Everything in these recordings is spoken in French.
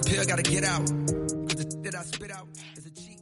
pill gotta get out. Cause the that I spit out is a cheat.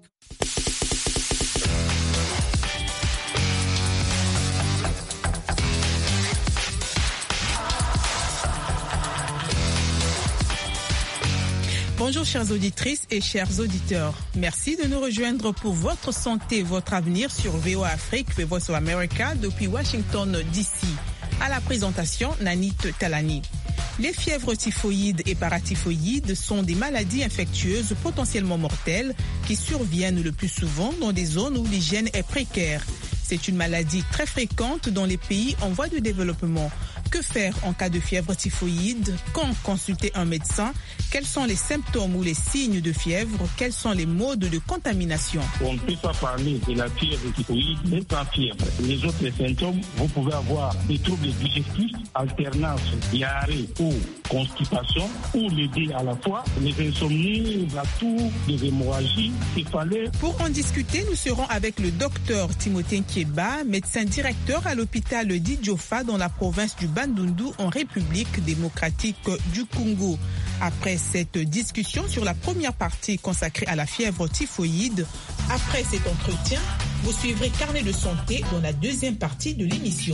Bonjour chères auditrices et chers auditeurs. Merci de nous rejoindre pour votre santé, votre avenir sur VOA Afrique, The Voice of America depuis Washington DC. À la présentation, Nanit Talani. Les fièvres typhoïdes et paratyphoïdes sont des maladies infectieuses potentiellement mortelles qui surviennent le plus souvent dans des zones où l'hygiène est précaire. C'est une maladie très fréquente dans les pays en voie de développement. Que faire en cas de fièvre typhoïde? Quand consulter un médecin? Quels sont les symptômes ou les signes de fièvre? Quels sont les modes de contamination? On ne peut pas parler de la fièvre typhoïde mais sans fièvre. Les autres symptômes, vous pouvez avoir des troubles digestifs, alternance, diarrhée ou constipation, ou les deux à la fois, les insomnies, la toux, les hémorragies, céphalées. Pour en discuter, nous serons avec le docteur Timothée Nkieba, médecin directeur à l'hôpital d'Idjofa dans la province du Bandundu en République démocratique du Congo. Après cette discussion sur la première partie consacrée à la fièvre typhoïde, après cet entretien, vous suivrez Carnet de santé dans la deuxième partie de l'émission.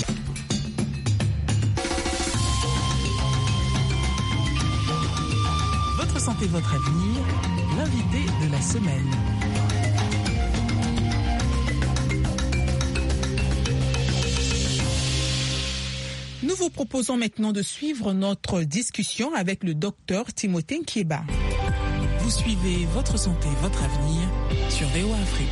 Votre santé, votre avenir, l'invité de la semaine. Nous vous proposons maintenant de suivre notre discussion avec le docteur Timothée Nkieba. Vous suivez Votre santé, votre avenir sur VOA Afrique.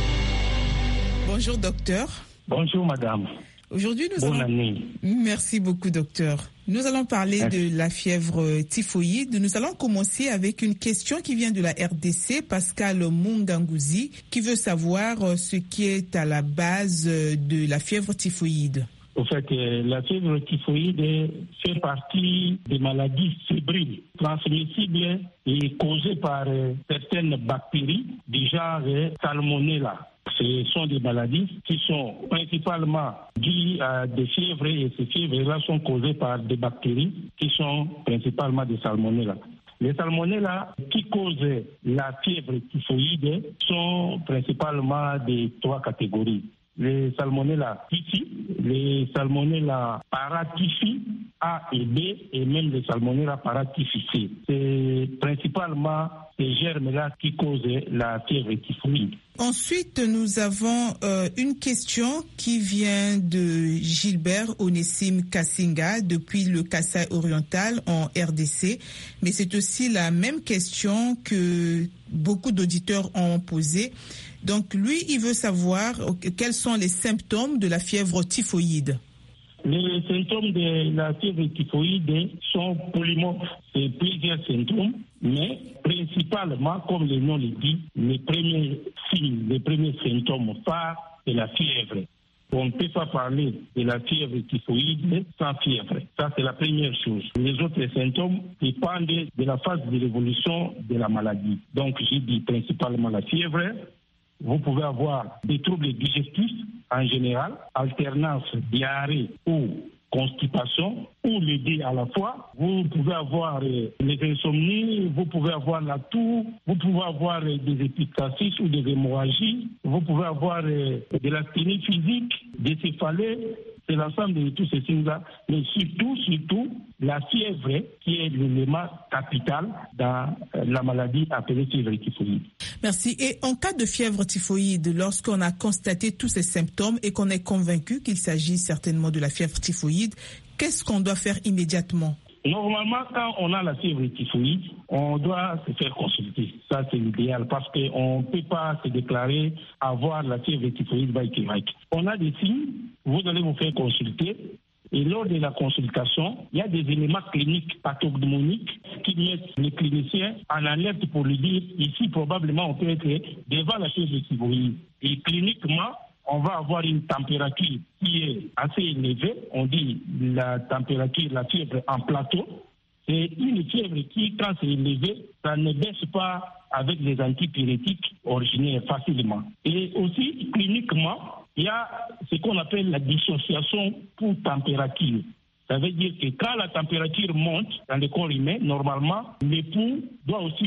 Bonjour docteur. Bonjour madame. Aujourd'hui, Bonne année. Merci beaucoup docteur. Nous allons parler de la fièvre typhoïde. Nous allons commencer avec une question qui vient de la RDC, Pascal Mungangouzi, qui veut savoir ce qui est à la base de la fièvre typhoïde. En fait, la fièvre typhoïde fait partie des maladies fébriles, transmissibles et causées par certaines bactéries du genre Salmonella. Ce sont des maladies qui sont principalement dues à des fièvres et ces fièvres-là sont causées par des bactéries qui sont principalement des Salmonella. Les Salmonella qui causent la fièvre typhoïde sont principalement de trois catégories. Les Salmonella typhi, les Salmonella paratyphi A et B et même les Salmonella paratyphi C. C'est principalement ces germes-là qui causent la fièvre typhoïde. Ensuite, nous avons une question qui vient de Gilbert Onessim Kassinga depuis le Kasaï oriental en RDC. Mais c'est aussi la même question que beaucoup d'auditeurs ont posée. Donc lui, il veut savoir quels sont les symptômes de la fièvre typhoïde. Les symptômes de la fièvre typhoïde sont polymorphes. C'est plusieurs symptômes, mais principalement, comme le nom le dit, les premiers signes, les premiers symptômes phares de la fièvre. On ne peut pas parler de la fièvre typhoïde sans fièvre. Ça, c'est la première chose. Les autres symptômes dépendent de la phase de l'évolution de la maladie. Donc, j'ai dit principalement la fièvre. Vous pouvez avoir des troubles digestifs en général, alternance, diarrhée ou constipation, ou les deux à la fois. Vous pouvez avoir les insomnies, vous pouvez avoir la toux, vous pouvez avoir des épistaxis ou des hémorragies, vous pouvez avoir de l'asthénie physique, des céphalées. C'est l'ensemble de tous ces signes-là, mais surtout, la fièvre qui est l'élément capital dans la maladie appelée fièvre typhoïde. Merci. Et en cas de fièvre typhoïde, lorsqu'on a constaté tous ces symptômes et qu'on est convaincu qu'il s'agit certainement de la fièvre typhoïde, qu'est-ce qu'on doit faire immédiatement? Normalement, quand on a la fièvre typhoïde, on doit se faire consulter. Ça, c'est l'idéal parce qu'on ne peut pas se déclarer avoir la fièvre typhoïde by Québec. On a des signes, vous allez vous faire consulter. Et lors de la consultation, il y a des éléments cliniques pathognomoniques qui mettent les cliniciens en alerte pour lui dire ici, probablement, on peut être devant la fièvre typhoïde. Et cliniquement, on va avoir une température qui est assez élevée. On dit la température, la fièvre en plateau. C'est une fièvre qui, quand c'est élevé, ça ne baisse pas avec les antipyrétiques originaires facilement. Et aussi, cliniquement, il y a ce qu'on appelle la dissociation pour température. Ça veut dire que quand la température monte dans le corps humain, normalement, l'époux doit aussi